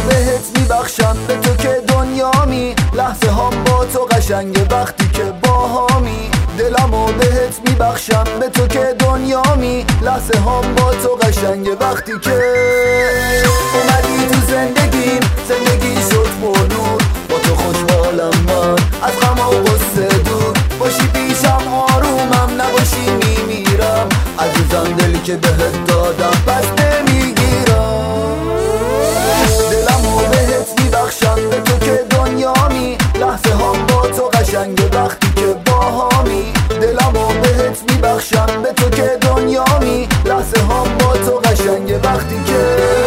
بهت میبخشم به تو که دنیامی، لحظه هم با تو قشنگه وقتی که باهامی. دلمو بهت میبخشم به تو که دنیامی، لحظه هم با تو قشنگه وقتی که اومدی تو زندگیم. زندگی شد پر نور، با تو خوشحالم من، از غم و غصه دور باشی پیشم، آرومم نباشی میمیرم. عزیزم دلی که بهت دادم پس نمیگیرم. دلمو بهت میبخشم به تو که دنیامی، لحظه هم با تو قشنگه وقتی که باهامی. دلمو بهت میبخشم به تو که دنیامی، لحظه هم با تو قشنگه وقتی که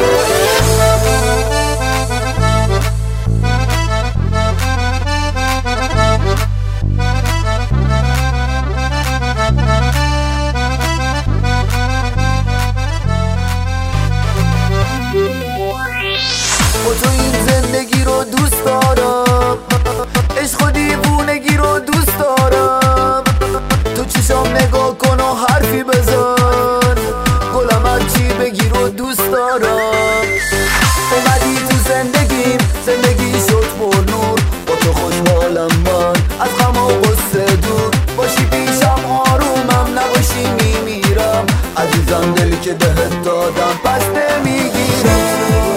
با تو این زندگی رو دوست دارم، عشق و دیوونگی رو دوست دارم. تو چشام نگاه کن و حرفی بزن، گلم هرچی بگی رو دوست دارم. اومدی تو زندگیم، زندگی شد پر نور، با تو خوشحالم من، از غم و غصه دور باشی پیشم، آرومم نباشی میمیرم. عزیزم دلی که بهت دادم پس نمیگیرم.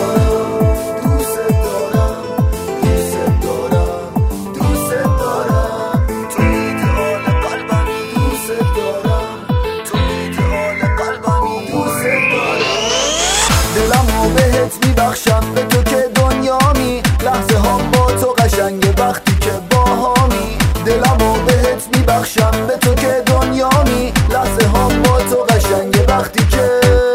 دلمو بهت میبخشم به تو که دنیامی، لحظه هم با تو قشنگه وقتی که باهامی. دلمو بهت میبخشم به تو که دنیامی، لحظه هم با تو قشنگه وقتی که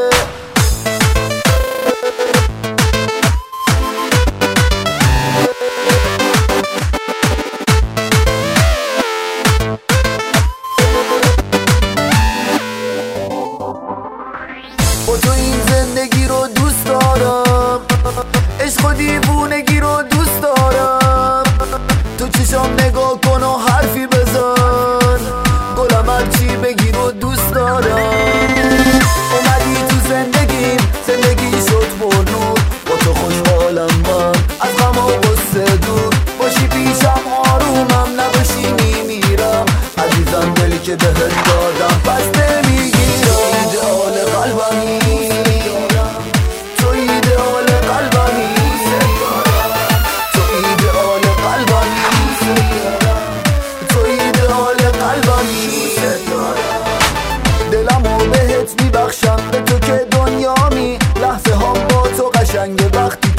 با تو این زندگی رو دوست دارم، عشق و دیوونگی رو دوست دارم. تو چشام نگاه کن و حرفی بزن، گلم هرچی بگی رو دوست دارم. اومدی تو زندگیم، زندگی شد پر نور، با تو خوشحالم من، از غم و غصه دور باشی پیشم، آرومم نباشی میمیرم. عزیزم دلی که بهت دادم پس نمیگیرم. ایدئال قلبمی، تو ایدئال قلبمی، تو ایدئال قلبمی، تو ایدئال قلبمی. دلمو بهت میبخشم به تو که دنیامی، لحظه هم با تو قشنگه وقتی